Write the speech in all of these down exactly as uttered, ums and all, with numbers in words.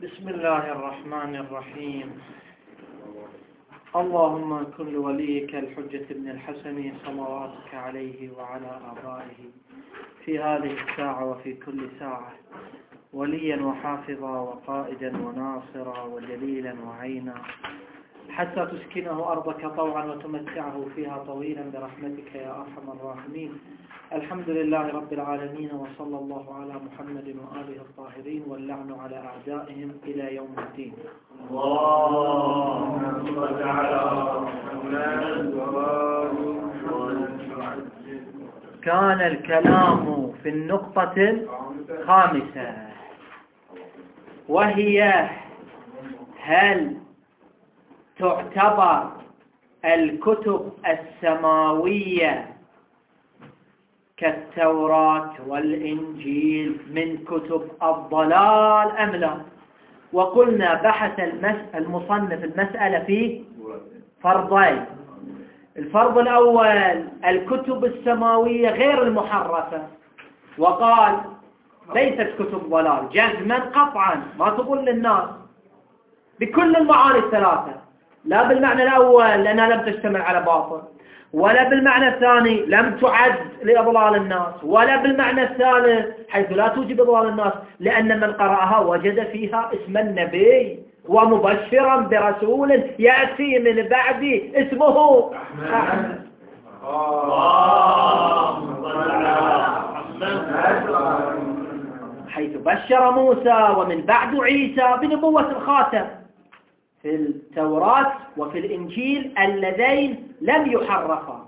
بسم الله الرحمن الرحيم. اللهم كن لوليك الحجة بن الحسن صلواتك عليه وعلى آبائه في هذه الساعة وفي كل ساعة وليا وحافظا وقائدا وناصرا وجليلا وعينا، حتى تسكنه أرضك طوعا وتمتعه فيها طويلا برحمتك يا أرحم الراحمين. الحمد لله رب العالمين، وصلى الله على محمد وآله الطاهرين، واللعن على أعدائهم إلى يوم الدين. اللهم صل على محمد. كان الكلام في النقطة الخامسة، وهي هل تعتبر الكتب السماوية كالتوراة والإنجيل من كتب الضلال أم لا؟ وقلنا بحث المصنف المسألة في فرضين. الفرض الأول الكتب السماوية غير المحرفة، وقال ليست كتب ضلال جزما قطعا، ما تقول للناس بكل المعاني الثلاثة، لا بالمعنى الأول لأنها لم تشتمل على باطل، ولا بالمعنى الثاني لم تعد لإضلال الناس، ولا بالمعنى الثالث حيث لا توجب إضلال الناس، لأن من قرأها وجد فيها اسم النبي ومبشرا برسول يأتي من بعدي اسمه أحمد. حيث بشر موسى ومن بعد عيسى بنبوة الخاتم في التوراة وفي الإنجيل اللذين لم يحرفا.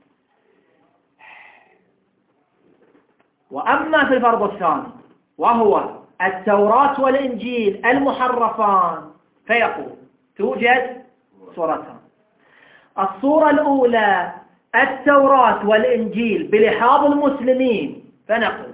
وأما في الفرض الثاني وهو التوراة والإنجيل المحرفان، فيقول توجد صورتان. الصورة الأولى التوراة والإنجيل بلحاظ المسلمين، فنقول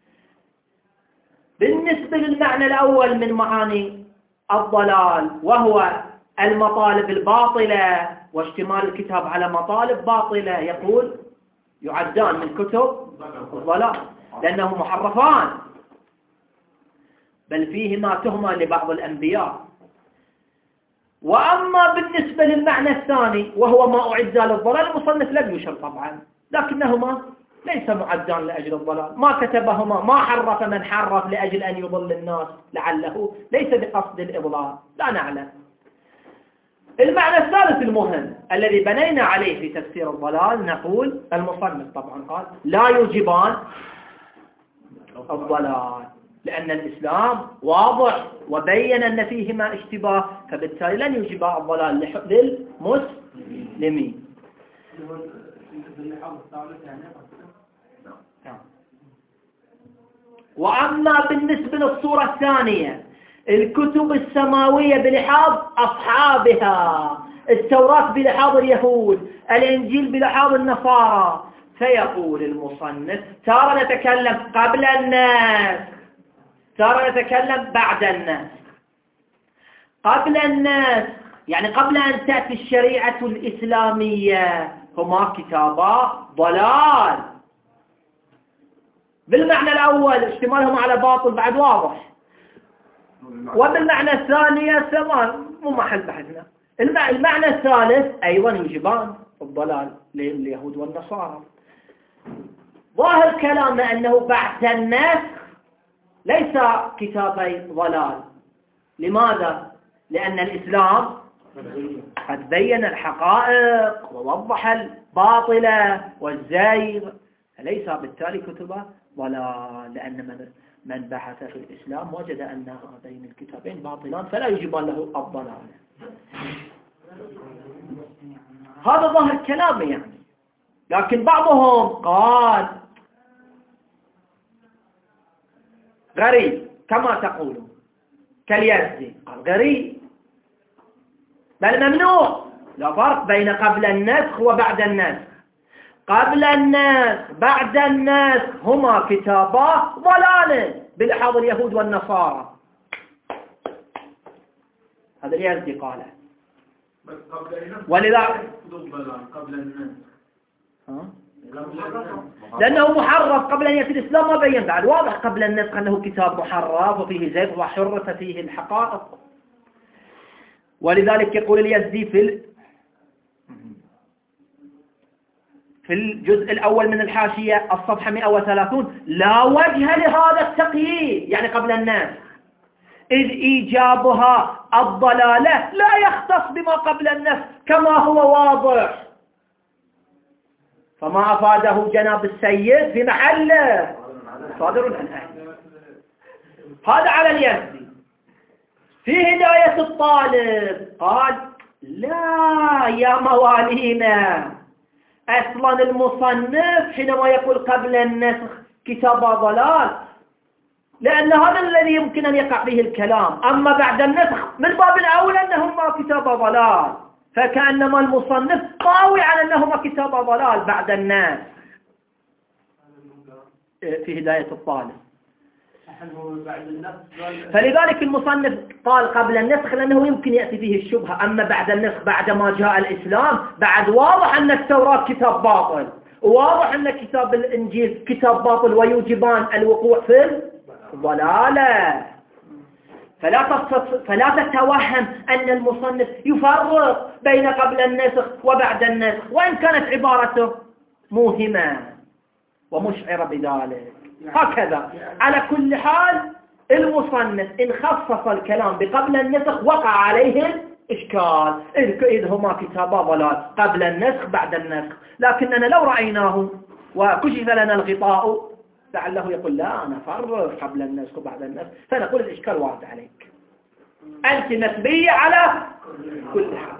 بالنسبة للمعنى الأول من معاني الضلال وهو المطالب الباطلة واشتمال الكتاب على مطالب باطلة، يقول يعدان من كتب الضلال لأنه محرفان، بل فيهما تهمة لبعض الأنبياء. وأما بالنسبة للمعنى الثاني وهو ما أعد للضلال، المصنف لم يشر طبعا، لكنهما ليس معدان لأجل الضلال، ما كتبهما، ما حرف من حرف لأجل أن يضل الناس لعله، ليس بقصد الإضلال، لا نعلم. المعنى الثالث المهم الذي بنينا عليه في تفسير الضلال، نقول المصنف طبعا قال لا يوجبان الضلال، لأن الإسلام واضح وبين أن فيهما اشتباه، فبالتالي لن يوجبا الضلال للمسلمين. وأما بالنسبة للصورة الثانية الكتب السماوية بلحاظ أصحابها، التوراة بلحاظ اليهود، الإنجيل بلحاظ النصارى، فيقول المصنف ترى نتكلم قبل الناس، ترى نتكلم بعد الناس. قبل الناس يعني قبل أن تأتي الشريعة الإسلامية هما كتابا ضلال بالمعنى الأول، اشتمالهم على باطل بعد واضح، وبالمعنى الثاني سواء مو محل بحثنا. المعنى الثالث أيضا يجبان الضلال لليهود والنصارى. ظاهر كلامه أنه بعد الناس ليس كتابي ضلال. لماذا؟ لأن الإسلام قد بين الحقائق ووضح الباطلة والزيغ، فليس بالتالي كتبه ضلال، لأن من من بحث في الإسلام وجد أن هذين الكتابين باطلان فلا يجب له الضلال. هذا ظاهر كلامه يعني. لكن بعضهم قال غريب كما تقولون كاليزدي، قال غريب بل ممنوع، لا فرق بين قبل النسخ وبعد النسخ. قبل الناس بعد الناس هما كتابا ضلال بلحاظ اليهود والنصارى. هذا اليزدي قاله. بس قبل الناس ولذا قبل الناس ها لأنه محرف قبل أن يأتي الإسلام، ما بين بعد، واضح قبل النسخ أنه كتاب محرف وفيه زيف وحرف فيه الحقائق. ولذلك يقول اليزدي في في الجزء الأول من الحاشية الصفحة مئة وثلاثين: لا وجه لهذا التقييد، يعني قبل الناس، إذ إيجابها الضلالة لا يختص بما قبل النفس كما هو واضح. فما أفاده جناب السيد في محله صادر عن أهل. هذا على اليزدي. في هداية الطالب قال: لا يا موالينا، أصلا المصنف حينما يقول قبل النسخ كتاب ضلال، لأن هذا الذي يمكن أن يقع فيه الكلام. أما بعد النسخ من باب الأولى أنهما كتاب ضلال، فكأنما المصنف طاوي على أنهما كتاب ضلال بعد الناس في هداية الطالب. فلذلك المصنف قال قبل النسخ لأنه يمكن يأتي فيه الشبهة. أما بعد النسخ بعد ما جاء الإسلام، بعد واضح أن التوراة كتاب باطل، وواضح أن كتاب الإنجيل كتاب باطل ويوجبان الوقوع في الضلالة. فلا فلا تتوهم أن المصنف يفرق بين قبل النسخ وبعد النسخ، وإن كانت عبارته موهمة ومشعرة بذلك. هكذا على كل حال المصنف إن خصص الكلام بقبل النسخ وقع عليه الإشكال، إذ هما كتابا ضلال قبل النسخ بعد النسخ. لكننا لو رأيناه وكشف لنا الغطاء لعله يقول: لا أنا فرق قبل النسخ وبعد النسخ، فنقول الإشكال وارد عليك، أنت نسبية على كل حال.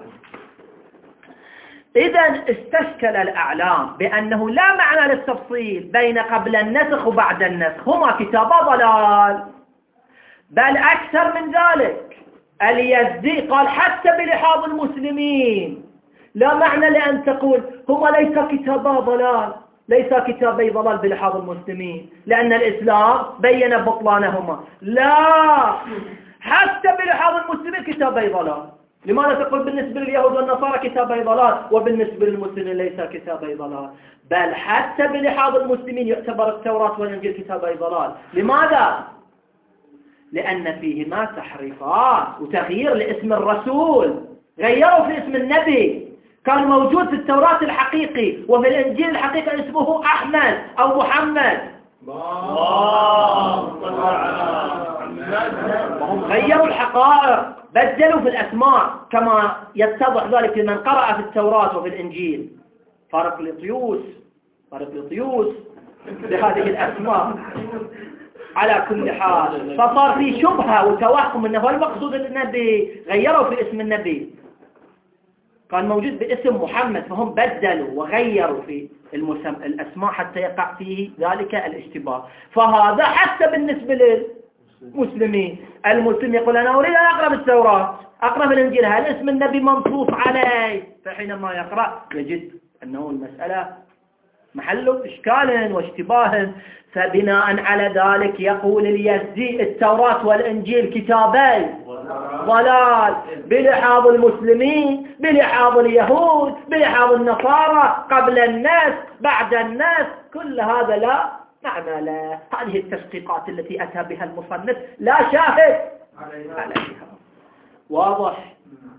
إذا استشكل الأعلام بأنه لا معنى للتفصيل بين قبل النسخ وبعد النسخ، هما كتابا ضلال. بل أكثر من ذلك، اليزدي قال حتى بلحاظ المسلمين لا معنى لأن تقول هما ليس كتابا ضلال، ليس كتابي ضلال بلحاظ المسلمين، لأن الإسلام بين بطلانهما. لا، حتى بلحاظ المسلمين كتابي ضلال. لماذا تقول بالنسبة لليهود والنصارى كتابي ضلال وبالنسبة للمسلمين ليس كتابي ضلال؟ بل حتى بلحاظ المسلمين يعتبر التوراة والإنجيل كتابي ضلال. لماذا؟ لأن فيهما تحريفات وتغيير لاسم الرسول، غيروا في اسم النبي. كان موجود في التوراة الحقيقي وفي الإنجيل الحقيقي اسمه أحمد أو محمد، وهم غيروا الحقائق، بدلوا في الأسماء كما يتضح ذلك لمن قرأ في التوراة وفي الإنجيل. فارقليطيوس فارقليطيوس بهذه الأسماء. على كل حال فصار في شبهة وتوهم أنه المقصود النبي، غيروا في اسم النبي، كان موجود باسم محمد فهم بدلوا وغيروا في المسم... الأسماء حتى يقع فيه ذلك الاشتباه. فهذا حتى بالنسبة للمسلمين، المسلم يقول أنا أريد أن أقرأ بالتوراة، أقرأ بالإنجيل، هل اسم النبي منصوص عليه؟ فحينما يقرأ يجد أنه المسألة محل إشكال واشتباه. فبناء على ذلك يقول اليزدي التوراة والإنجيل كتابي ضلال بلحاظ المسلمين، بلحاظ اليهود، بلحاظ النصارى، قبل الناس بعد الناس، كل هذا لا معنى له. هذه التشقيقات التي أتى بها المصنف لا شاهد عليها. واضح؟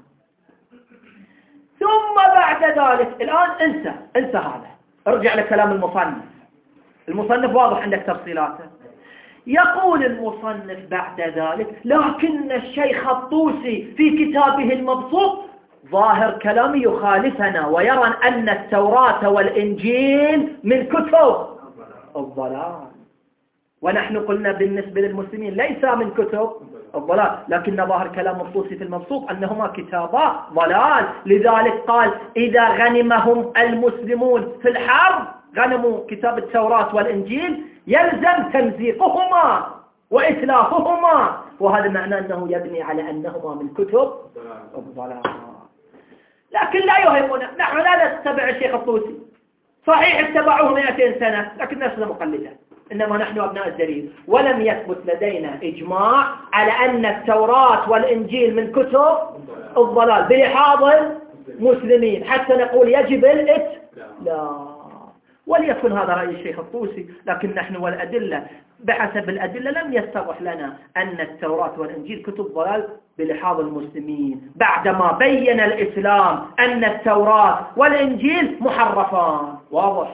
ثم بعد ذلك الآن انسى انسى هذا، ارجع لكلام المصنف. المصنف واضح عندك تفصيلاته. يقول المصنف بعد ذلك: لكن الشيخ الطوسي في كتابه المبسوط ظاهر كلامي يخالفنا ويرى أن التوراة والإنجيل من كتب الضلال، ونحن قلنا بالنسبة للمسلمين ليس من كتب الضلال، لكن ظاهر كلام الطوسي في المبسوط أنهما كتابا ضلال. لذلك قال: إذا غنمهم المسلمون في الحرب، غنموا كتاب التوراة والإنجيل، يلزم تمزيقهما وإتلافهما، وهذا معنى أنه يبني على أنهما من كتب الضلال. لكن لا يهمنا، نحن لا نتبع الشيخ الطوسي، صحيح اتبعوه مئتين سنة لكن نحن مقلدة، إنما نحن أبناء الدليل، ولم يثبت لدينا إجماع على أن التوراة والإنجيل من كتب الضلال بلحاظ المسلمين حتى نقول يجب الإت لا. وليكن هذا رأي الشيخ الطوسي، لكن نحن والأدلة بحسب الأدلة لم يتضح لنا أن التوراة والإنجيل كتب ضلال بلحاظ المسلمين، بعدما بين الإسلام أن التوراة والإنجيل محرفان. واضح؟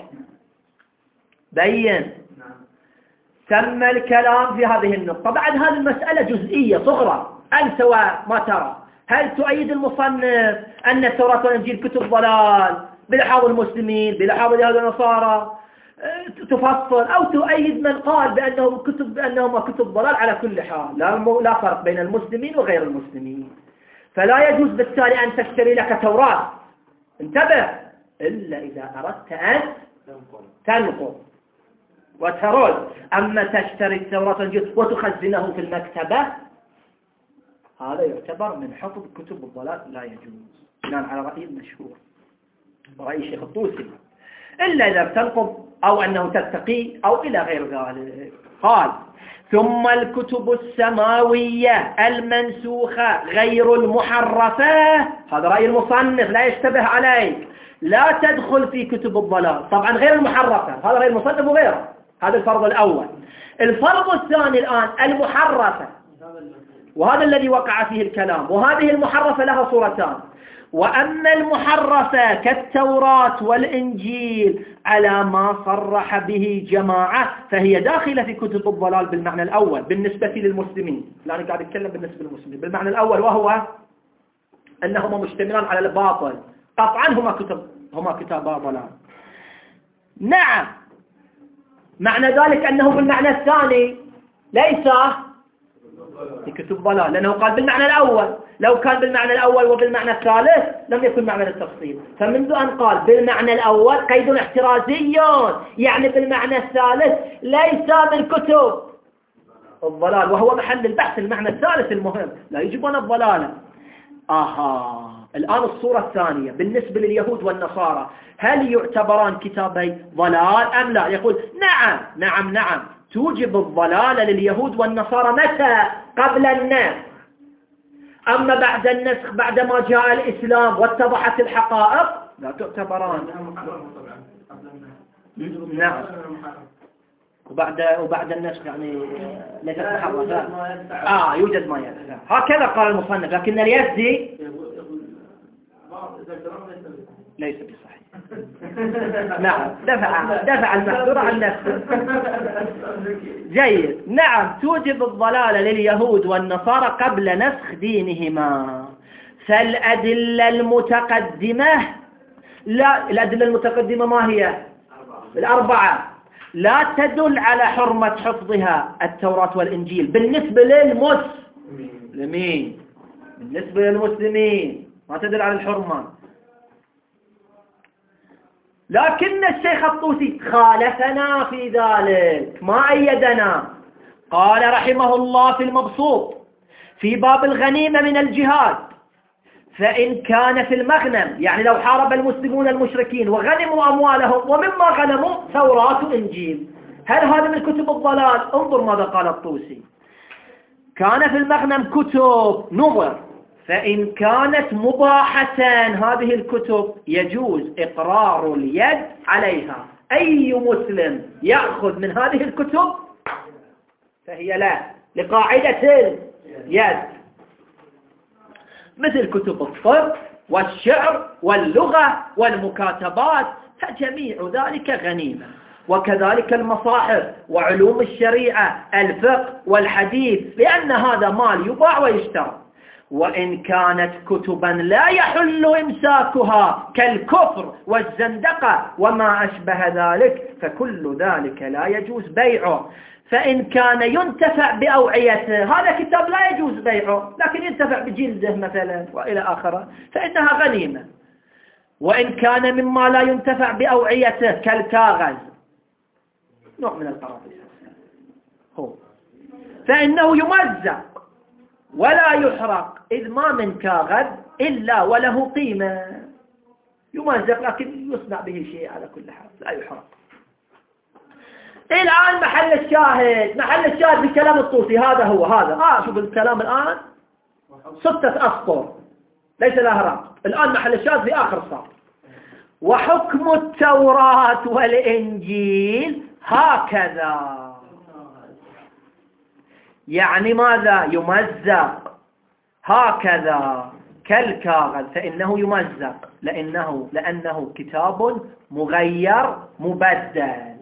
بين تم الكلام في هذه النقطة. بعد هذه المسألة جزئية صغرى، أنت وما ترى، هل تؤيد المصنف أن التوراة والإنجيل كتب ضلال بلحاظ المسلمين بلحاظ اليهود والنصارى، تفصل، أو تؤيد من قال بأنهم كتب بأنهما كتب ضلال؟ على كل حال لا لا فرق بين المسلمين وغير المسلمين، فلا يجوز بالتالي أن تشتري لك توراة، انتبه، إلا إذا أردت أن تنقل وترد. أما تشتري التوراة والإنجيل وتخزنه في المكتبة، هذا يعتبر من حفظ كتب الضلال، لا يجوز بناء على رأي المشهور رأي الشيخ الطوسي، إلا إذا تنقض أو أنه تتقي أو إلى غير ذلك. قال: ثم الكتب السماوية المنسوخة غير المحرفة، هذا رأي المصنف لا يشتبه عليك، لا تدخل في كتب الضلال. طبعا غير المحرفة هذا غير المصنف وغيره، هذا الفرض الأول. الفرض الثاني الآن المحرفة، وهذا الذي وقع فيه الكلام، وهذه المحرفة لها صورتان. وأما المحرفة كالتوراة والإنجيل على ما صرح به جماعة فهي داخلة في كتب الضلال بالمعنى الأول بالنسبة للمسلمين، لا أنا قاعد أتكلم بالنسبة للمسلمين بالمعنى الأول، وهو أنهما مشتملان على الباطل، قطعا هما كتب هما كتابا ضلال. نعم، معنى ذلك أنه بالمعنى الثاني ليس في كتب ضلال، لأنه قال بالمعنى الأول، لو كان بالمعنى الأول وبالمعنى الثالث لم يكن معنى التفصيل. فمنذ أن قال بالمعنى الأول قيد احترازي، يعني بالمعنى الثالث ليس من كتب الضلال، وهو محل البحث المعنى الثالث المهم، لا يجب أن الضلالة. آها، الآن الصورة الثانية بالنسبة لليهود والنصارى، هل يعتبران كتابي ضلال أم لا؟ يقول نعم نعم نعم، توجب الضلال لليهود والنصارى متى؟ قبل النسخ. أما بعد النسخ بعدما جاء الإسلام واتضحت الحقائق لا تعتبران. نعم، وبعد وبعد النسخ يعني ليست محرفة. آه يوجد ما يدفع، هكذا قال المصنف، لكن اليزدي ليس بصحيح. نعم، دفع دفع المحذور عن نفسه. جيد. نعم، توجب الضلال لليهود والنصارى قبل نسخ دينهما. فالأدلة المتقدمة، لا الأدلة المتقدمة ما هي؟ الأربعة، لا تدل على حرمة حفظها التوراة والإنجيل بالنسبة للمسلمين، بالنسبة للمسلمين ما تدل على الحرمة. لكن الشيخ الطوسي خالفنا في ذلك، ما أيدنا. قال رحمه الله في المبسوط في باب الغنيمة من الجهاد: فإن كان في المغنم، يعني لو حارب المسلمون المشركين وغنموا أموالهم ومما غنموا توراة إنجيل، هل هذا من كتب الضلال؟ انظر ماذا قال الطوسي: كان في المغنم كتب، نظر، فإن كانت مباحة هذه الكتب يجوز إقرار اليد عليها، أي مسلم يأخذ من هذه الكتب فهي لا، لقاعدة اليد، مثل كتب الطب والشعر واللغة والمكاتبات، فجميع ذلك غنيمة. وكذلك المصاحف وعلوم الشريعة، الفقه والحديث، لأن هذا مال يباع ويشترى. وإن كانت كتبا لا يحل إمساكها كالكفر والزندقة وما أشبه ذلك فكل ذلك لا يجوز بيعه. فإن كان ينتفع بأوعيته، هذا كتاب لا يجوز بيعه، لكن ينتفع بجلده مثلا وإلى آخره، فإنها غنيمة. وإن كان مما لا ينتفع بأوعيته كالكاغذ، نوع من القراطيس، هو فإنه يمزق ولا يحرق، إذ ما من كاغذ إلا وله قيمة، يمزق لكن يصنع به شيء على كل حال، لا يحرق. الآن محل الشاهد، محل الشاهد في كلام الطوسي هذا هو هذا. آه شوف الكلام الآن ستة أسطر ليس لها رابط. الآن محل الشاهد في آخر السطر: وحكم التوراة والإنجيل هكذا. يعني ماذا؟ يمزق هكذا كالكاغذ، فإنه يمزق لأنه, لأنه كتاب مغير مبدل.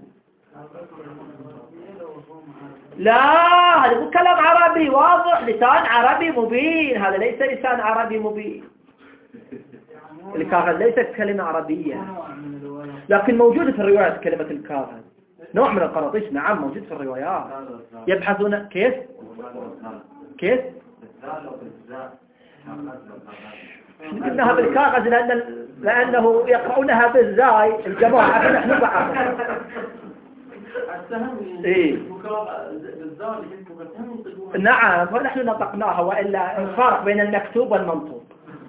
لا، هذا مو كلام عربي واضح، لسان عربي مبين، هذا ليس لسان عربي مبين. الكاغذ ليست كلمة عربية، لكن موجودة في الروايات كلمة الكاغذ، نوع من القراطيس. نعم موجود في الروايات. يبحثون كيف كيف قلناها بالكاغذ لأن لأنه يقرؤونها بالزاي الجماعة، فنحن بعض. إيه. نعم، فنحن نطقناها، وإلا الفارق بين المكتوب والمنطوق.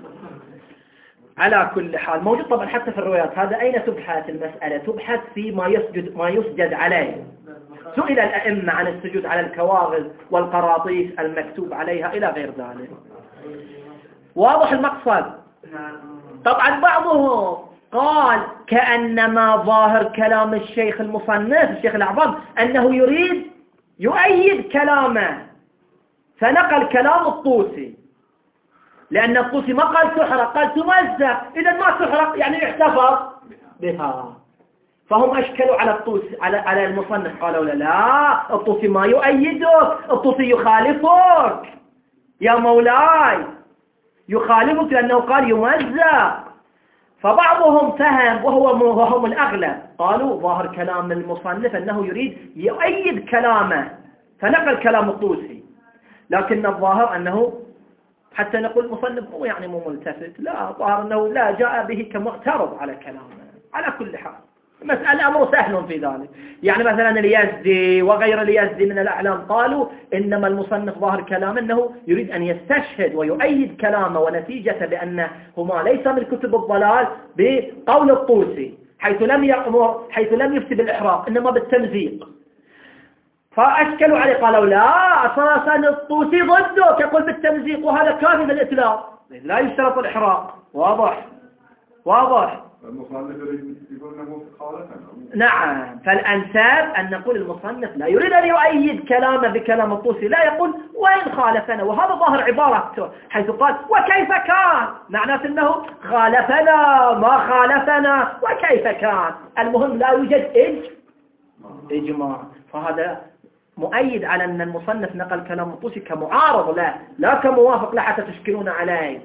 على كل حال موجود طبعا حتى في الروايات. هذا أين تبحث المسألة؟ تبحث في ما يسجد ما يسجد عليه. سئل الأئمة عن السجود على الكواغذ والقراطيس المكتوب عليها إلى غير ذلك. واضح المقصد؟ طبعا بعضهم قال كأنما ظاهر كلام الشيخ المصنف الشيخ الأعظم أنه يريد يؤيد كلامه، فنقل كلام الطوسي، لأن الطوسي ما قال تحرق، قال تمزق، إذا ما تحرق يعني يحتفظ بها. فهم أشكلوا على الطوسي على على المصنف، قالوا لا لا، الطوسي ما يؤيدك، الطوسي يخالفك يا مولاي، يخالفك لأنه قال يمزق. فبعضهم فهم وهو وهم الأغلب قالوا ظاهر كلام المصنف أنه يريد يؤيد كلامه، فنقل كلام الطوسي، لكن الظاهر أنه حتى نقول المصنف مو يعني مو ملتفت، لا، ظاهر أنه لا جاء به كمعترض على كلامه. على كل حال مسألة أمر سهل في ذلك. يعني مثلا اليزدي وغير اليزدي من الأعلام قالوا إنما المصنف ظاهر كلامه أنه يريد أن يستشهد ويؤيد كلامه ونتيجة بأنهما ليس من كتب الضلال بقول الطوسي، حيث لم يأمر حيث لم يفتي بالإحراق إنما بالتمزيق. فأشكلوا عليه قالوا لا، أساسا الطوسي ضده يقول بالتمزيق، وهذا كافي بالإطلاق، لا يشترط الإحراق. واضح واضح المصنف يقول انه خالفنا. نعم، فالأنساب أن نقول المصنف لا يريد أن يؤيد كلامه بكلام الطوسي، لا يقول وين خالفنا، وهذا ظاهر عبارته حيث قال وكيف كان، معناه أنه خالفنا ما خالفنا وكيف كان، المهم لا يوجد إج إجماع. فهذا مؤيد على أن المصنف نقل كلام الطوسي كمعارض لا لا كموافق لا، حتى تشكلون عليه.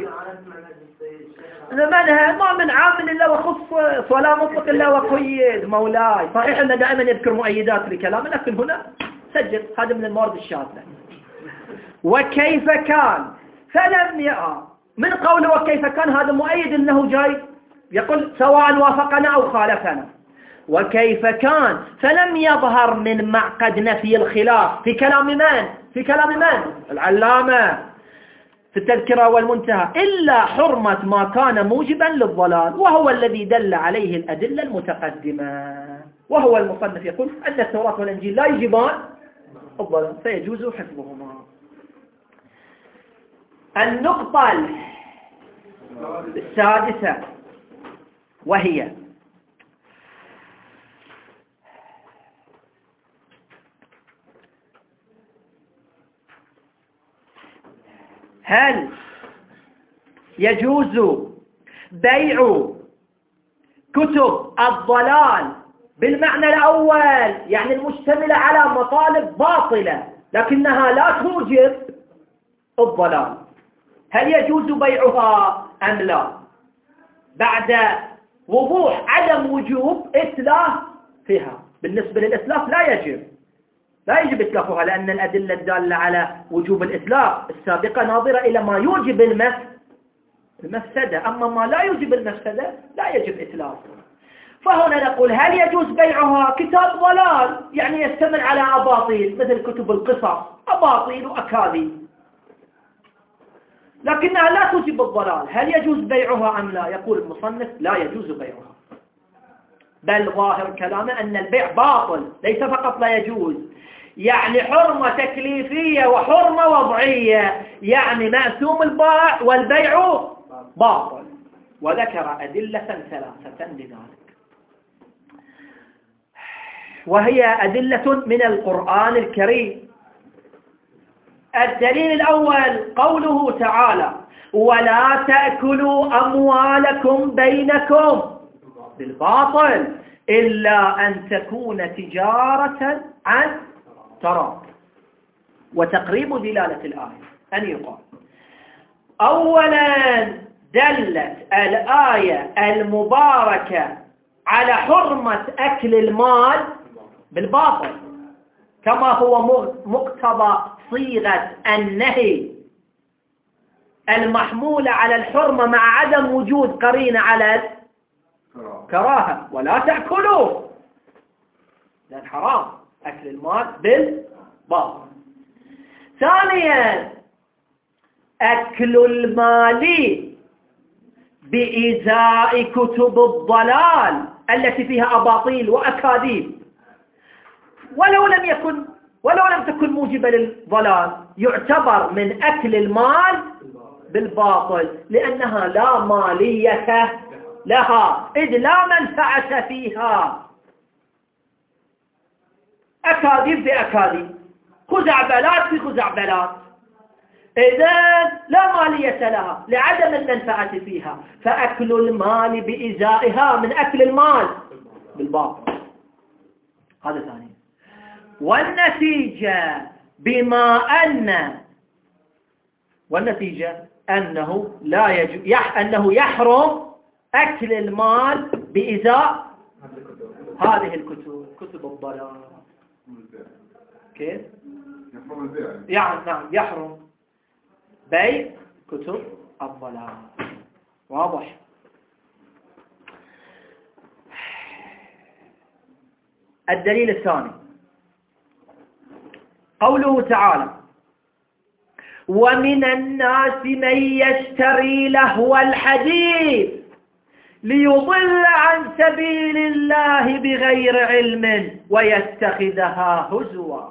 منها ما من عامل إلا وخص ولا مطلق إلا وقيد مولاي. صحيح أنه دائما يذكر مؤيدات لكلامه، لكن هنا سجل هذا من الموارد الشاذة. وكيف كان فلم يأ من قوله وكيف كان، هذا مؤيد أنه جاي يقول سواء وافقنا أو خالفنا. وكيف كان فلم يظهر من معقد نفي الخلاف في كلام من في كلام من العلامة في التذكرة والمنتهى إلا حرمة ما كان موجبا للضلال، وهو الذي دل عليه الأدلة المتقدمة. وهو المصنف يقول أن التوراة والإنجيل لا يجبان الضلال فيجوز حفظهما. النقطة السادسة وهي هل يجوز بيع كتب الضلال بالمعنى الأول، يعني المشتملة على مطالب باطلة لكنها لا توجب الضلال، هل يجوز بيعها أم لا، بعد وضوح عدم وجوب إتلاف فيها؟ بالنسبة للإتلاف لا يجب لا يجب إتلافها، لأن الأدلة الدالة على وجوب الإتلاف السابقة ناظرة إلى ما يوجب المفسدة، أما ما لا يوجب المفسدة لا يجب إتلافه. فهنا نقول هل يجوز بيعها كتاب ضلال يعني يشتمل على أباطيل مثل كتب القصص، أباطيل وأكاذيب، لكنها لا توجب الضلال، هل يجوز بيعها أم لا؟ يقول المصنف لا يجوز بيعها، بل ظاهر كلامه أن البيع باطل، ليس فقط لا يجوز، يعني حرمة تكليفية وحرمة وضعية، يعني مأثوم البائع والبيع باطل. وذكر أدلة ثلاثة لذلك، وهي أدلة من القرآن الكريم. الدليل الأول قوله تعالى: ولا تأكلوا أموالكم بينكم بالباطل إلا أن تكون تجارة عن تراض. وتقريب دلالة الآية أن يقال: أولا دلت الآية المباركة على حرمة أكل المال بالباطل، كما هو مقتضى صيغة النهي المحمولة على الحرمة مع عدم وجود قرينة على الكراهة. ولا تأكلوا، لأن حرام أكل المال بالباطل. ثانيا أكل المال بإزاء كتب الضلال التي فيها أباطيل وأكاذيب، ولو لم يكن ولو لم تكن موجبة للضلال، يعتبر من أكل المال بالباطل، لأنها لا مالية لها، إذ لا منفعة فيها. أكاذيب بأكاذيب، خزعبلات في خزعبلات، إذن لا مالية لها لعدم المنفعة فيها، فأكل المال بإزائها من أكل المال بالباطل. هذا ثاني. والنتيجة بما أن والنتيجة أنه لا يجوز يح أنه يحرم أكل المال بإزاء هذه الكتب، كتب الضلال. كيف؟ يحرم البيع يعني نعم، يحرم بيع كتب الضلال. واضح؟ الدليل الثاني قوله تعالى: ومن الناس من يشتري لهو الحديث ليضل عن سبيل الله بغير علم ويتخذها هزوا.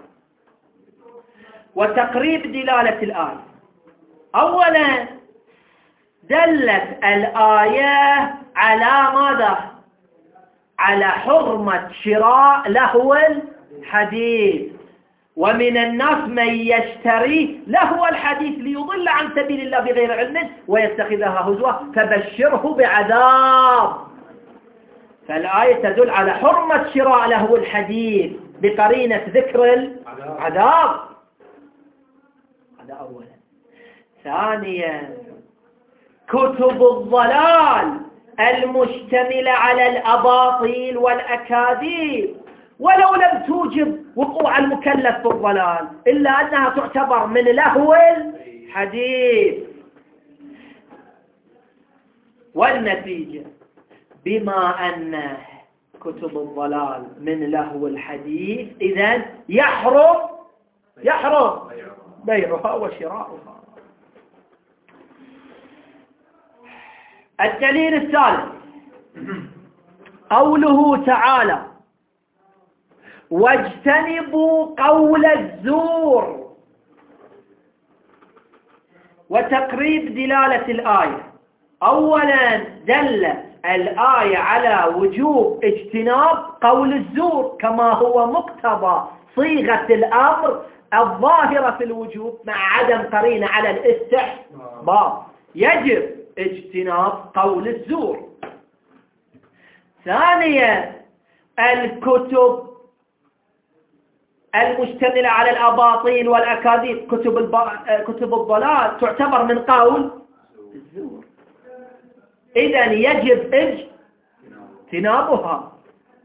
وتقريب دلالة الآية: أولا دلت الآية على ماذا؟ على حرمة شراء لهو الحديث. ومن الناس من يشتري لهو الحديث ليضل عن سبيل الله بغير علم ويتخذها هزوا فبشره بعذاب. فالآية تدل على حرمة شراء لهو الحديث بقرينة ذكر العذاب. هذا أولا. ثانيا كتب الضلال المشتملة على الأباطيل والأكاذيب، ولو لم توجب وقوع المكلف بالضلال إلا أنها تعتبر من لهو الحديث. والنتيجة بما أن كتب الضلال من لهو الحديث، إذن يحرم يحرم بيعها وشراؤها. الدليل الثالث قوله تعالى: واجتنبوا قول الزور. وتقريب دلالة الآية: أولا دلت الآية على وجوب اجتناب قول الزور كما هو مقتضى صيغة الأمر الظاهرة في الوجوب مع عدم قرينة على الاستحباب، يجب اجتناب قول الزور. ثانيا الكتب المشتملة على الأباطيل والأكاذيب، كتب الب... كتب الضلال تعتبر من قول الزور، إذن يجب اجتنابها.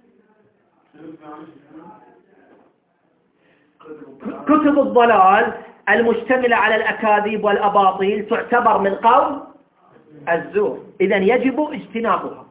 كتب الضلال المشتملة على الأكاذيب والأباطيل تعتبر من قول الزور، إذن يجب اجتنابها.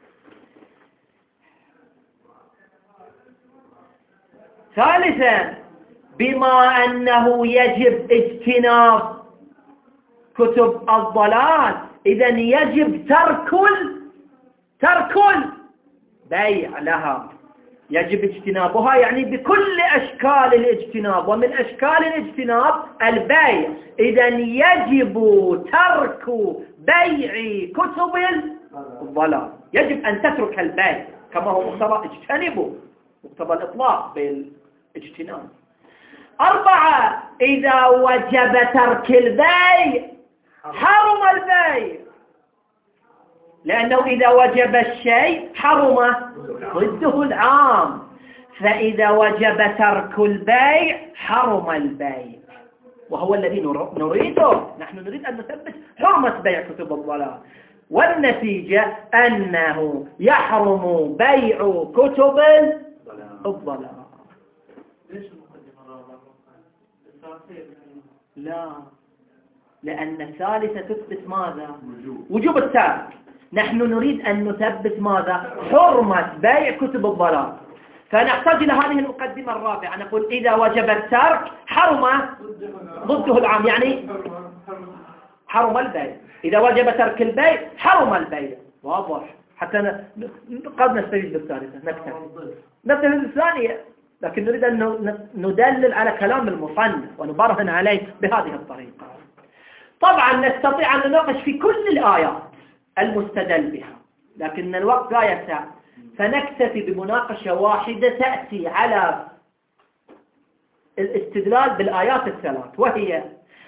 ثالثا بما أنه يجب اجتناب كتب الضلال، إذن يجب ترك ترك بيع لها يجب اجتنابها يعني بكل أشكال الاجتناب، ومن أشكال الاجتناب البيع. إذن يجب ترك بيع كتب الضلال، يجب أن تترك البيع كما هو مقتضى اجتنبوا، مقتضى الإطلاق بالاجتناب. أربعة، إذا وجب ترك البيع حرم البيع، لأنه إذا وجب الشيء حرم ضده العام، فإذا وجب ترك البيع حرم البيع، وهو الذي نريده. نحن نريد أن نثبت حرمة بيع كتب الضلال، والنتيجة أنه يحرم بيع كتب الضلال. ليش المقدمة الرابعة؟ لا، لأن الثالثة تثبت ماذا؟ وجوب الترك. نحن نريد أن نثبت ماذا؟ حرمة بيع كتب الضلال، فنحتاج إلى هذه المقدمة الرابعة، نقول إذا وجب الترك حرم ضده العام، يعني حرم البيع. إذا وجب ترك البيع حرم البيع، واضح؟ حتى ن... قد نستفيد بالثالثة، نكتفي نكتفي بالثانية، لكن نريد أن ندلل على كلام المصنف ونبرهن عليه بهذه الطريقة. طبعا نستطيع أن نناقش في كل الآيات المستدل بها، لكن الوقت لا يسع، فنكتفي بمناقشة واحدة تأتي على الاستدلال بالآيات الثلاث، وهي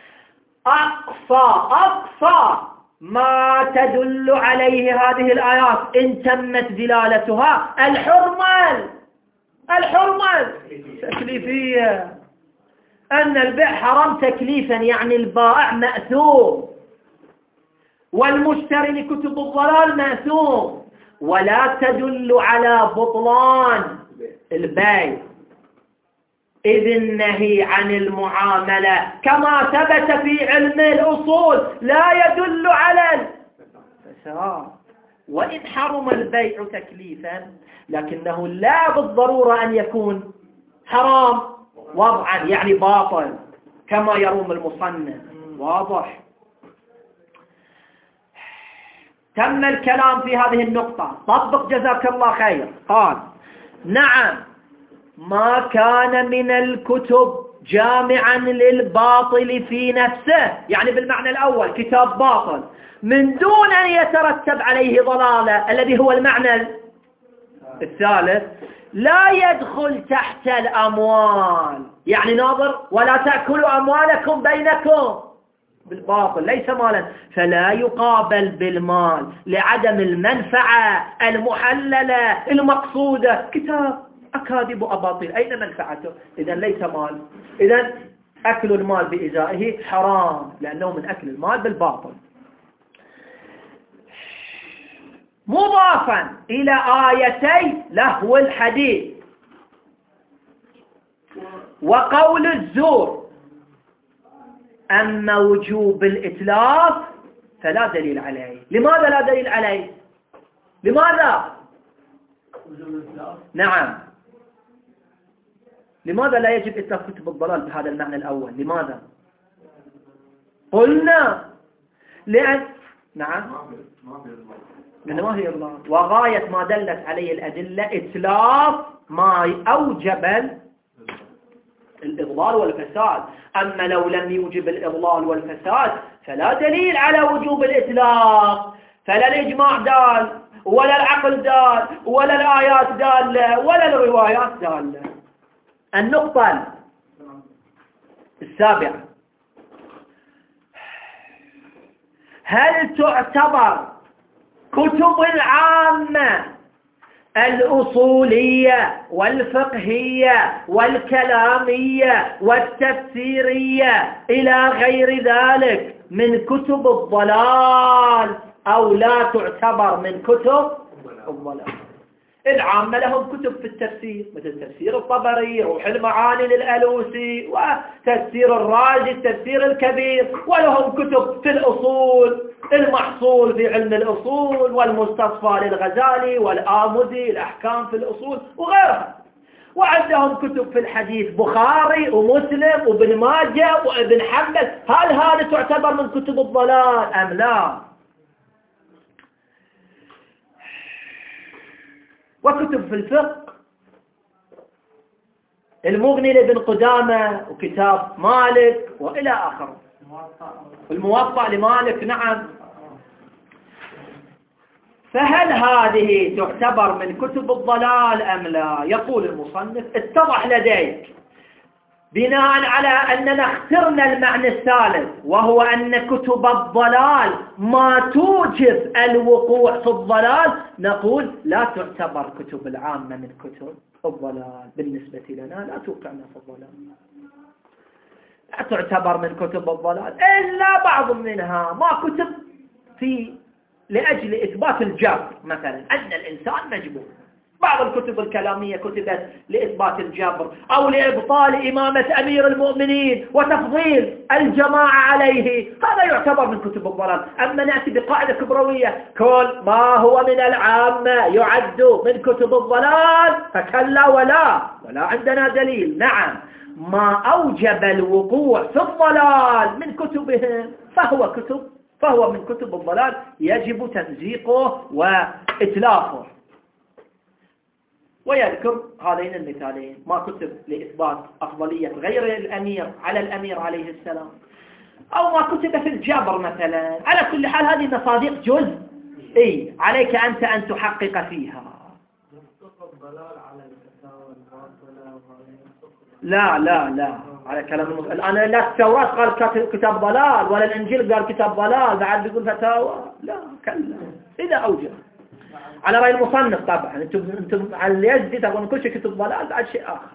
أقصى أقصى ما تدل عليه هذه الآيات إن تمت دلالتها الحرمة الحرمة التكليفية، أن البيع حرام تكليفا، يعني البائع مأثوم، والمشتري لكتب الضلال مأثوم، ولا تدل على بطلان البيع، إذ النهي عن المعاملة كما ثبت في علم الأصول لا يدل على الفساد، وإن حرم البيع تكليفا لكنه لا بالضرورة أن يكون حرام وضعا، يعني باطل كما يروم المصنف. واضح؟ تم الكلام في هذه النقطة. طبق جزاك الله خير. قال نعم، ما كان من الكتب جامعا للباطل في نفسه، يعني بالمعنى الأول كتاب باطل من دون أن يترتب عليه ضلالة، الذي هو المعنى الثالث، لا يدخل تحت الأموال، يعني ناظر ولا تأكلوا أموالكم بينكم بالباطل، ليس مالا، فلا يقابل بالمال لعدم المنفعة المحللة المقصودة. كتاب أكاذيب أباطيل، أين منفعته؟ إذن ليس مال، إذن أكل المال بإزائه حرام، لأنه من أكل المال بالباطل. مضافا إلى آيتي لهو الحديث وقول الزور، أما وجوب الإتلاف فلا دليل عليه. لماذا لا دليل عليه؟ لماذا؟ نعم، لماذا لا يجب إتلاف كتب الضلال بهذا المعنى الأول؟ لماذا؟ قلنا لأن نعم من ما هي الله، وغاية ما دلت عليه الأدلة إتلاف ما أوجب الإضلال والفساد. أما لو لم يوجب الإضلال والفساد فلا دليل على وجوب الإتلاف، فلا الإجماع دال ولا العقل دال ولا الآيات دالة ولا الروايات دالة. النقطة السابعة، هل تعتبر كتب العامة الأصولية والفقهية والكلامية والتفسيرية إلى غير ذلك من كتب الضلال أو لا تعتبر من كتب الضلال؟ العامة لهم كتب في التفسير مثل تفسير الطبري، روح المعاني للألوسي، وتفسير الرازي التفسير الكبير، ولهم كتب في الأصول، المحصول في علم الأصول، والمستصفى للغزالي والآمدي الأحكام في الأصول وغيرها، وعندهم كتب في الحديث بخاري ومسلم وابن ماجه وابن حنبل. هل هذه تعتبر من كتب الضلال أم لا؟ وكتب في الفقه المغني لابن قدامة وكتاب مالك وإلى آخره. الموطأ لمالك نعم. فهل هذه تعتبر من كتب الضلال أم لا؟ يقول المصنف اتضح لديك بناء على أننا اخترنا المعنى الثالث، وهو أن كتب الضلال ما توجب الوقوع في الضلال، نقول لا تعتبر كتب العامة من كتب الضلال. بالنسبة لنا لا توقعنا في الضلال، لا تعتبر من كتب الضلال إلا بعض منها ما كتب في لأجل إثبات الجبر، مثلا أن الإنسان مجبور. بعض الكتب الكلامية كتبت لإثبات الجبر أو لإبطال إمامة أمير المؤمنين وتفضيل الجماعة عليه، هذا يعتبر من كتب الضلال. أما نأتي بقاعدة كبروية كل ما هو من العامة يعد من كتب الضلال، فكلا ولا ولا عندنا دليل. نعم، ما أوجب الوقوع في الضلال من كتبهم فهو كتب فهو من كتب الضلال، يجب تمزيقه وإتلافه. ويذكر هذين المثالين: ما كتب لإثبات أفضلية غير الأمير على الأمير عليه السلام، أو ما كتب في الجبر مثلا. على كل حال هذه مصادق جزء إيه عليك أنت أن تحقق فيها. لا لا لا على كلام المصنف. الآن لا التوراة قال كتاب ضلال، ولا الإنجيل قال كتاب ضلال، بعد بيقول فتاوى. لا كلا، إذا أوجه على رأي المصنف. طبعا انتم انتم على اليزدي تقولون كل شيء كتب ضلال، بعد شيء آخر.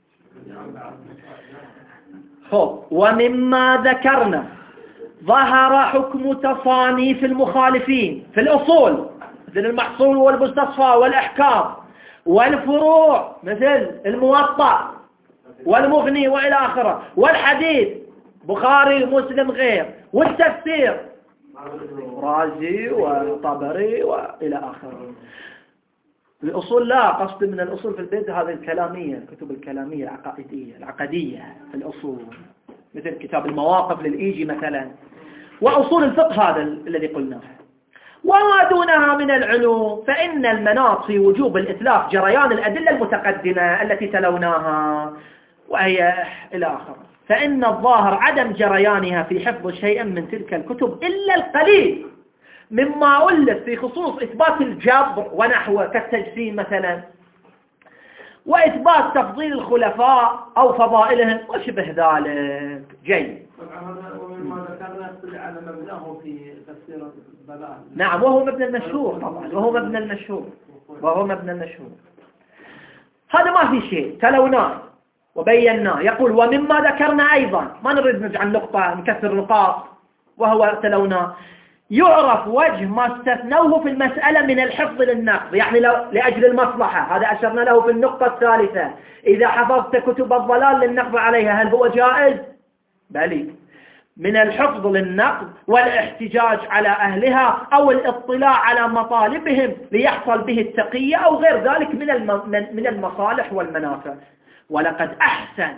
خب، ومما ذكرنا ظهر حكم تصانيف المخالفين في الأصول مثل المحصول والمستصفى والأحكام، والفروع مثل الموطأ والمغني وإلى آخره، والحديث بخاري ومسلم غير، والتفسير رازي وطبري وإلى آخره. الأصول لا قصد من الأصول في البيت هذه الكلامية، الكتب الكلامية العقائدية العقدية في الأصول، مثل كتاب المواقف للإيجي مثلا، وأصول الفقه هذا الذي قلناه. وما دونها من العلوم فإن المناط في وجوب الإتلاف جريان الأدلة المتقدمة التي تلوناها وهي إلى آخره، فإن الظاهر عدم جريانها في حفظ شيء من تلك الكتب إلا القليل مما ألف في خصوص إثبات الجبر ونحوه كالتجسيم مثلا، وإثبات تفضيل الخلفاء أو فضائلهم وشبه ذلك. جيد. ومما ذكرنا يدل على مبناه في تفسير الضلال. نعم، وهو مبنى المشهور طبعا، وهو مبنى المشهور وهو مبنى المشهور. هذا ما في شيء تلوناه وبيناه. يقول ومما ذكرنا أيضا، ما نريد نجعل نقطة نكسر نقاط، وهو تلوناه يعرف وجه ما استثنوه في المسألة من الحفظ للنقض، يعني لو لأجل المصلحة. هذا أشرنا له في النقطة الثالثة: إذا حفظت كتب الضلال للنقض عليها هل هو جائز؟ بلي، من الحفظ للنقض والاحتجاج على أهلها أو الاطلاع على مطالبهم ليحصل به التقية أو غير ذلك من من المصالح والمنافع. ولقد أحسن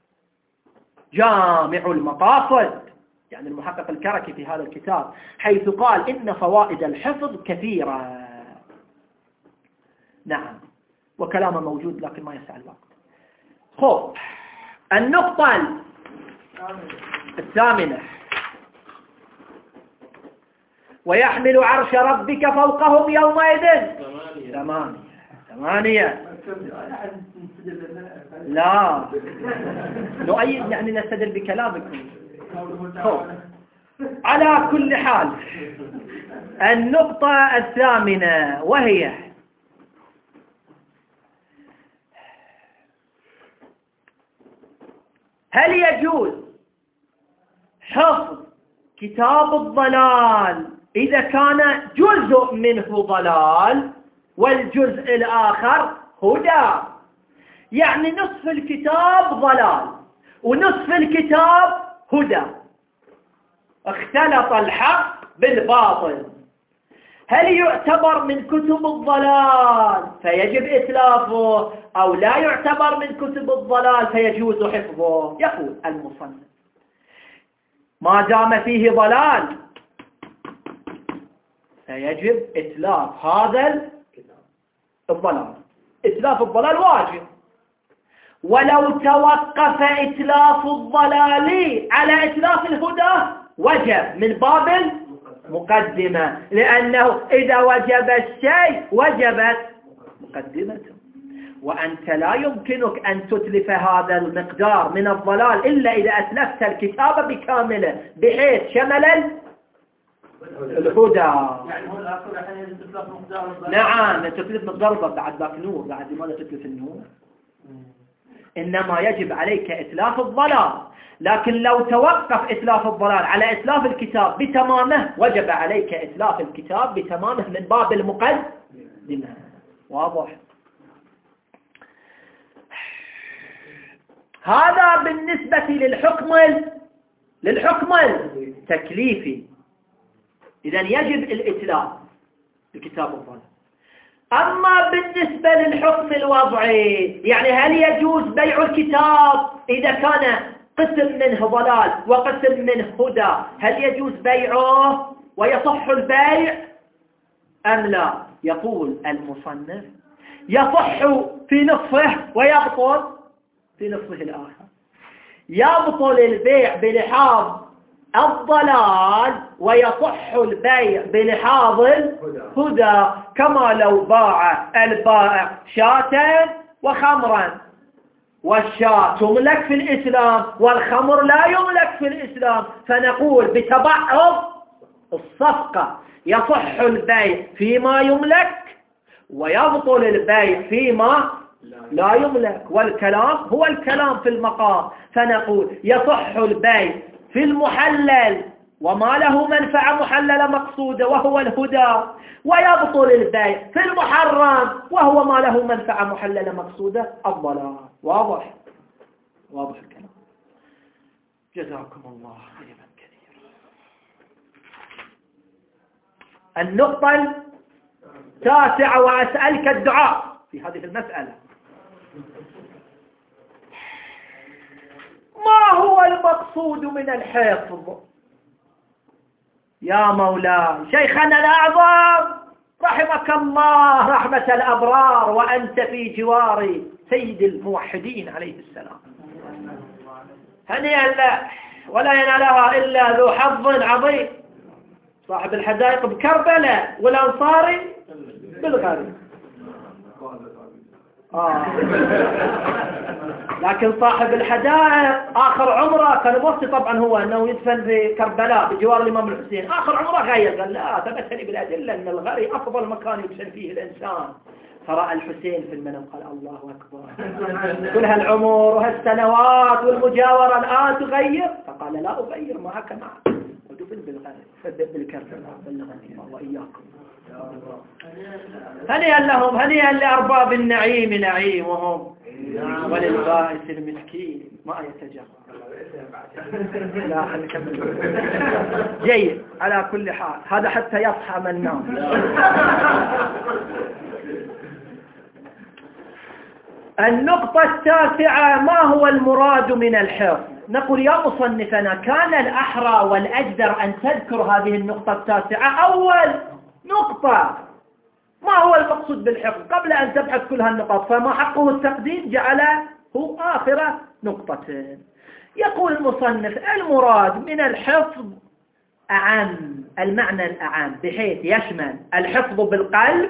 جامع المقاصد، يعني المحقق الكركي في هذا الكتاب، حيث قال إن فوائد الحفظ كثيرة. نعم، وكلامه موجود لكن ما يسع الوقت. خب، النقطة الثامنة: ويحمل عرش ربك فوقهم يومئذ ثمانية ثمانية لا نؤيد، يعني نستدل بكلامكم. على كل حال، النقطة الثامنة وهي هل يجوز حفظ كتاب الضلال إذا كان جزء منه ضلال والجزء الآخر هدى؟ يعني نصف الكتاب ضلال ونصف الكتاب هدى، اختلط الحق بالباطل، هل يعتبر من كتب الضلال فيجب إتلافه أو لا يعتبر من كتب الضلال فيجوز حفظه؟ يقول المصنف: ما دام فيه ضلال فيجب إتلاف هذا الضلال. إتلاف الضلال واجب، ولو توقف إتلاف الضلال على إتلاف الهدى وجب من باب المقدمة، لأنه إذا وجب الشيء وجبت مقدمته. وأنت لا يمكنك أن تتلف هذا المقدار من الضلال إلا إذا أتلفت الكتاب بكامله بحيث شمل الهدى. يعني هو الأصل الحين تتلف مقدار الضلال. نعم تتلف مقدار الضلال، بعد ذاك نور، بعد لماذا تتلف النور؟ إنما يجب عليك إتلاف الضلال، لكن لو توقف إتلاف الضلال على إتلاف الكتاب بتمامه وجب عليك إتلاف الكتاب بتمامه من باب المقدمة. واضح؟ هذا بالنسبة للحكم للحكم التكليفي. إذن يجب الإتلاف بكتاب الضلال. أما بالنسبة للحكم الوضعي، يعني هل يجوز بيع الكتاب إذا كان قسم منه ضلال وقسم منه هدى، هل يجوز بيعه ويصح البيع أم لا؟ يقول المصنف يصح في نصفه ويبطل في نصفه الآخر. يبطل البيع بلحاظ الضلال ويصح البيع بلحاظ الهدى، كما لو باع البائع شاة وخمرا، والشاة تملك في الإسلام والخمر لا يملك في الإسلام، فنقول بتبعض الصفقة يصح البيع فيما يملك ويبطل البيع فيما لا يملك، والكلام هو الكلام في المقام، فنقول يصح البيع في المحلل وما له منفعة محللة مقصودة وهو الهدى، ويبطل البيع في المحرم وهو ما له منفعة محللة مقصودة الضلال. واضح؟ واضح الكلام. جزاكم الله خيرا كثيرا. النقطة التاسعة وأسألك الدعاء في هذه المسألة. ما هو المقصود من الحفظ يا مولاي؟ شيخنا الأعظم رحمك الله رحمة الأبرار وأنت في جوار سيد الموحدين عليه السلام، هنيئا له، ولا ينالها إلا ذو حظ عظيم، صاحب الحدائق بكربلاء والأنصاري بالغرب. آه. لكن صاحب الحدائق آخر عمره كان موصي طبعا هو أنه يدفن في كربلاء بجوار الإمام الحسين، آخر عمره غير قال لا ثبتني بالأدلة أن الغري أفضل مكان يدفن فيه الإنسان، فرأى الحسين في المنام قال الله أكبر، كل هالعمر وهالسنوات والمجاورة الآن تغير؟ فقال لا أغير معك معك ودفن بالغري بالكربلاء. بلغني الله وإياكم. هنيئا لهم، هنيئا لأرباب النعيم نعيمهم وللبائس المسكين ما يتجرع. لا خلينا نكمل. جيد، على كل حال هذا حتى يصحى من النوم. النقطة التاسعة، ما هو المراد من الحفظ؟ نقول يا مصنفنا كان الأحرى والأجدر أن تذكر هذه النقطة التاسعة أول نقطة، ما هو المقصود بالحفظ قبل أن تبحث كل هالنقاط، فما حقه التقديم جعله آخر نقطة. يقول المصنف المراد من الحفظ أعم، المعنى الأعم بحيث يشمل الحفظ بالقلب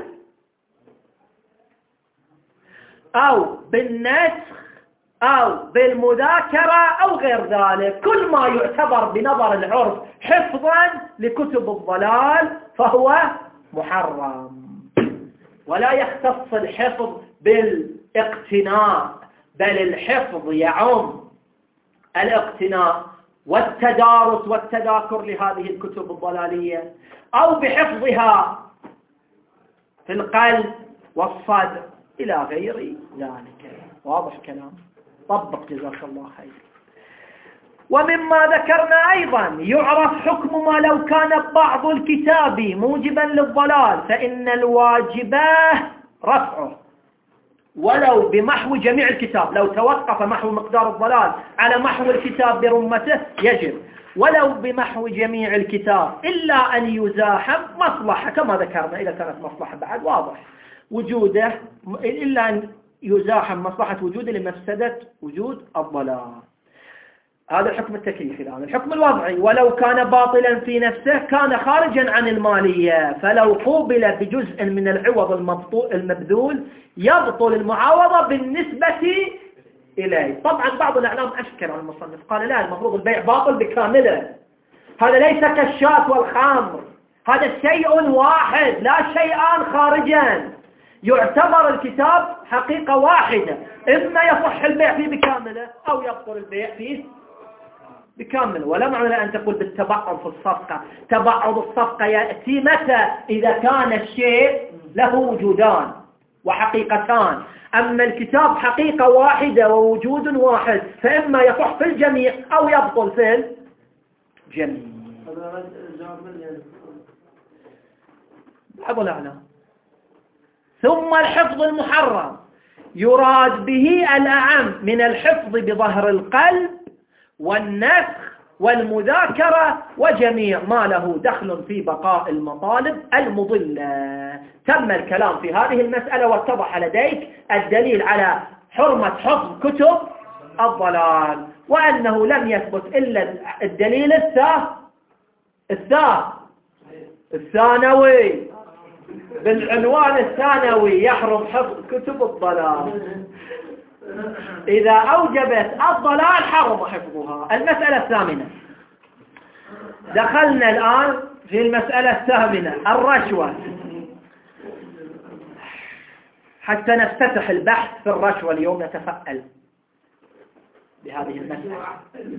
أو بالنسخ أو بالمذاكرة أو غير ذلك، كل ما يعتبر بنظر العرف حفظا لكتب الضلال فهو محرم. ولا يختص الحفظ بالاقتناء، بل الحفظ يعم الاقتناء والتدارس والتذاكر لهذه الكتب الضلالية، أو بحفظها في القلب والصدر إلى غير ذلك. واضح الكلام؟ طبق جزاك الله خير. ومما ذكرنا أيضا يعرف حكم ما لو كان بعض الكتاب موجبا للضلال فإن الواجب رفعه ولو بمحو جميع الكتاب. لو توقف محو مقدار الضلال على محو الكتاب برمته يجب، ولو بمحو جميع الكتاب إلا أن يزاحم مصلحة كما ذكرنا، إذا كانت مصلحة بعد واضح وجوده، إلا أن يزاحم مصلحة وجوده لمفسدة وجود الضلال. هذا الحكم التكليفي. الآن الحكم الوضعي: ولو كان باطلا في نفسه كان خارجا عن المالية، فلو قوبل بجزء من العوض المبذول يبطل المعاوضة بالنسبة إليه. طبعا بعض الأعلام أشكر عن المصنف، قال لا، المفروض البيع باطل بكامله، هذا ليس كالشاة والخمر، هذا شيء واحد لا شيئان خارجان، يعتبر الكتاب حقيقة واحدة، إما يصح البيع فيه بكامله أو يبطل البيع فيه بكامله. ولا معنى أن تقول بالتبعض في الصفقة. تبعض الصفقة يأتي متى؟ إذا كان الشيء له وجودان وحقيقتان. أما الكتاب حقيقة واحدة ووجود واحد، فإما يصح في الجميع أو يبطل في الجميع. بعض الأعلام. ثم الحفظ المحرم يراد به الأعم من الحفظ بظهر القلب والنسخ والمذاكرة وجميع ما له دخل في بقاء المطالب المضلة. تم الكلام في هذه المسألة واتضح لديك الدليل على حرمة حفظ كتب الضلال، وأنه لم يثبت إلا الدليل الثاني الثانوي بالعنوان الثانوي: يحرم حفظ كتب الضلال. إذا أوجبت الضلال حرم حفظها. المسألة الثامنة، دخلنا الآن في المسألة الثامنة: الرشوة، حتى نفتتح البحث في الرشوة اليوم نتفائل بهذه المسألة.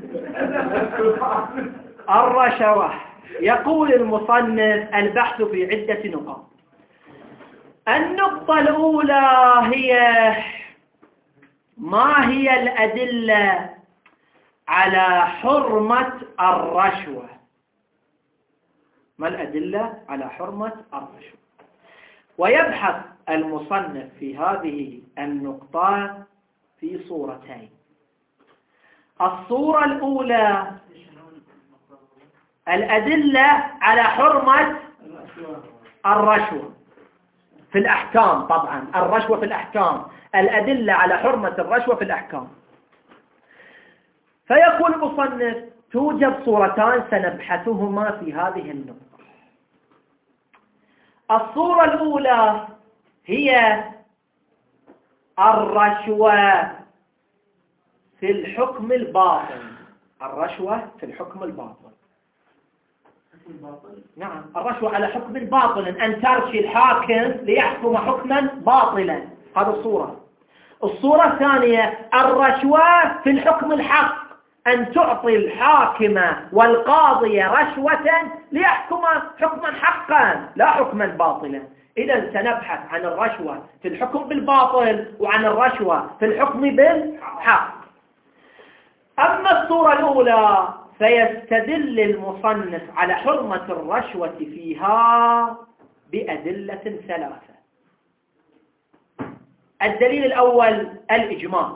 الرشوة، يقول المصنف: البحث في عدة نقاط. النقطة الأولى هي ما هي الأدلة على حرمة الرشوة؟ ما الأدلة على حرمة الرشوة؟ ويبحث المصنف في هذه النقطة في صورتين. الصورة الأولى الأدلة على حرمة الرشوة في الأحكام. طبعا الرشوة في الأحكام، الأدلة على حرمة الرشوة في الأحكام. فيقول المصنف: توجد صورتان سنبحثهما في هذه النقطة. الصورة الأولى هي الرشوة في الحكم الباطل. الرشوة في الحكم الباطل. نعم، الرشوة على حكم الباطل، أن ترشي الحاكم ليحكم حكما باطلا. هذه الصورة. الصورة الثانية الرشوة في الحكم الحق، أن تعطي الحاكم والقاضي رشوة ليحكم حكما حقا لا حكما باطلا. إذا سنبحث عن الرشوة في الحكم بالباطل وعن الرشوة في الحكم بالحق. أما الصورة الأولى فيستدل المصنف على حرمة الرشوة فيها بأدلة ثلاثة. الدليل الأول الإجماع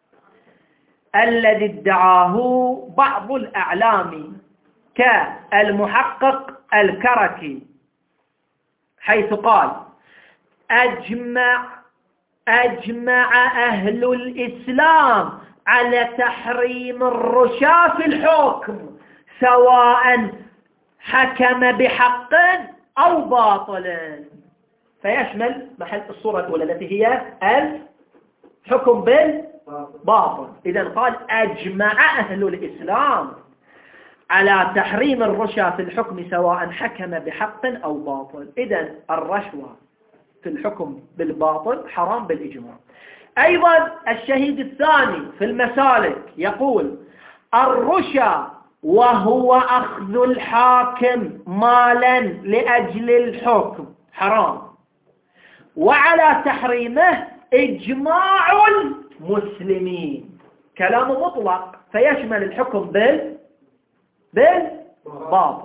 الذي ادعاه بعض الأعلام كالمحقق الكركي، حيث قال: أجمع أجمع أهل الإسلام على تحريم الرشا في الحكم سواء حكم بحق أو باطل. فيشمل محل الصورة الأولى التي هي الحكم بالباطل. إذا قال: أجمع أهل الإسلام على تحريم الرشا في الحكم سواء حكم بحق أو باطل. إذا الرشوة في الحكم بالباطل حرام بالإجماع. أيضا الشهيد الثاني في المسالك يقول: الرشا وهو أخذ الحاكم مالا لأجل الحكم حرام، وعلى تحريمه إجماع المسلمين. كلام مطلق فيشمل الحكم بال بالباطل.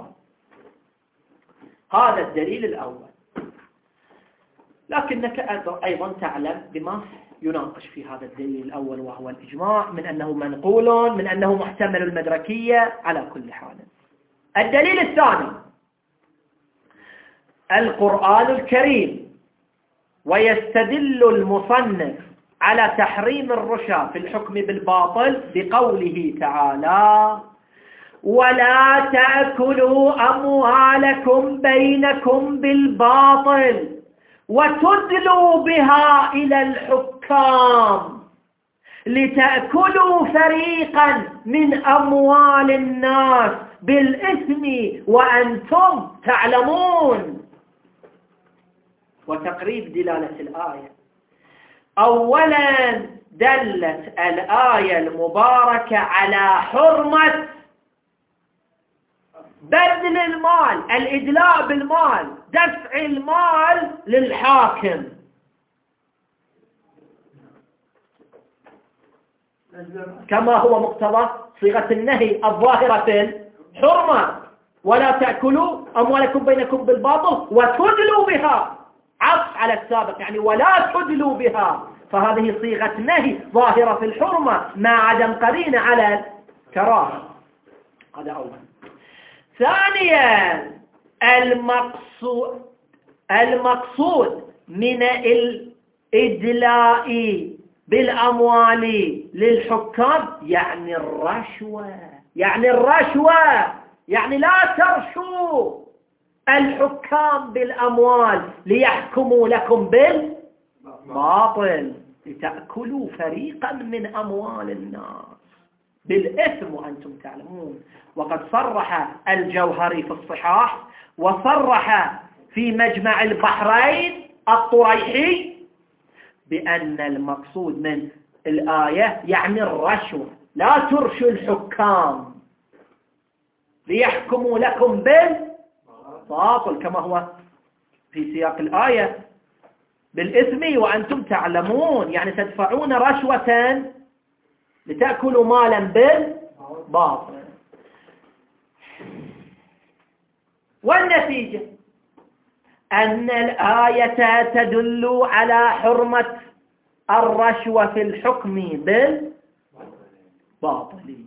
هذا الدليل الأول. لكنك أيضا تعلم بما يناقش في هذا الدليل الأول، وهو الإجماع، من أنه منقول، من أنه محتمل المدركية، على كل حال. الدليل الثاني القرآن الكريم، ويستدل المصنف على تحريم الرشا في الحكم بالباطل بقوله تعالى: ولا تأكلوا أموالكم بينكم بالباطل وتدلوا بها إلى الحكام لتأكلوا فريقا من أموال الناس بالإثم وأنتم تعلمون. وتقريب دلالة الآية: أولا دلت الآية المباركة على حرمة بذل المال، الإدلاء بالمال، دفع المال للحاكم، كما هو مقتضى صيغة النهي الظاهرة في الحرمة: ولا تأكلوا أموالكم بينكم بالباطل وتدلوا بها، عطف على السابق، يعني ولا تدلوا بها، فهذه صيغة نهي ظاهرة في الحرمة مع عدم قرينة على الكراهة. هذا أولا. ثانيا المقصود المقصود من الإدلاء بالأموال للحكام يعني الرشوة، يعني الرشوة يعني لا ترشوا الحكام بالأموال ليحكموا لكم بالباطل لتأكلوا فريقا من أموال الناس بالإثم وأنتم تعلمون. وقد صرح الجوهري في الصحاح وصرح في مجمع البحرين الطريحي بأن المقصود من الآية يعني الرشوة، لا ترشوا الحكام ليحكموا لكم بالباطل كما هو في سياق الآية بالإثم وأنتم تعلمون، يعني تدفعون رشوة لتأكلوا مالا بالباطل. والنتيجة أن الآية تدل على حرمة الرشوة في الحكم بالباطل.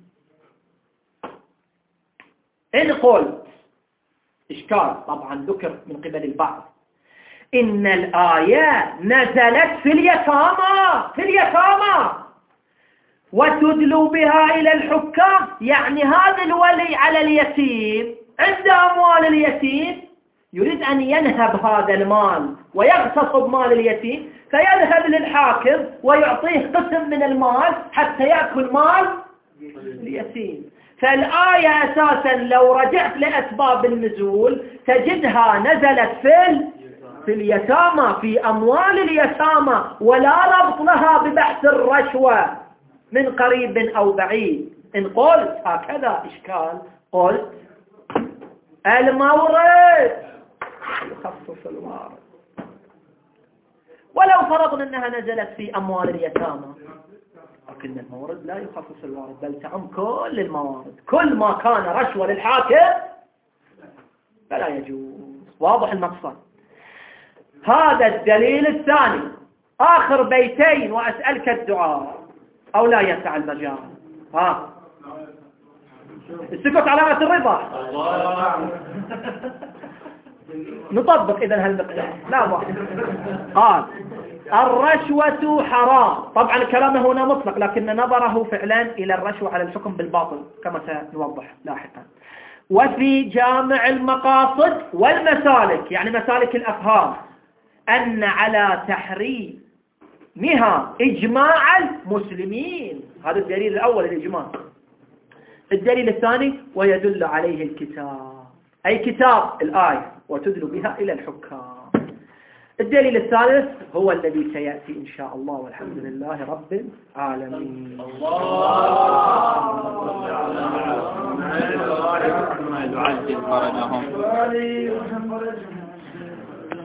إن قلت إشكال طبعا ذكر من قبل البعض إن الآية نزلت في اليتامى في اليتامى وتدلوا بها إلى الحكام، يعني هذا الولي على اليتيم عند أموال اليتيم يريد أن ينهب هذا المال ويغتصب مال اليتيم، فيذهب للحاكم ويعطيه قسم من المال حتى يأكل مال اليتيم. فالآية أساسا لو رجعت لأسباب النزول تجدها نزلت في في اليتامى، في أموال اليتامى، ولا ربط لها ببحث الرشوة من قريب أو بعيد. إن قلت هكذا إشكال، قلت المورد يخصص الوارد، ولو فرضنا أنها نزلت في أموال اليتامى، لكن المورد لا يخصص الوارد بل تعم كل الموارد، كل ما كان رشوة للحاكم فلا يجوز. واضح المقصد؟ هذا الدليل الثاني. آخر بيتين وأسألك الدعاء أو لا يسع المجال. ها السكوت علامة الرضا. نطبق إذن هالمقدار. لا واحد قال الرشوة حرام. طبعا كلامه هنا مطلق لكن نظره فعلا إلى الرشوة على الحكم بالباطل كما سنوضح لاحقا. وفي جامع المقاصد والمسالك، يعني مسالك الأفهام، أن على تحريمها إجماع المسلمين. هذا الدليل الأول الإجماع. الدليل الثاني ويدل عليه الكتاب، أي كتاب الآية وتدل بها إلى الحكام. الدليل الثالث هو الذي سيأتي إن شاء الله، والحمد لله رب العالمين. الله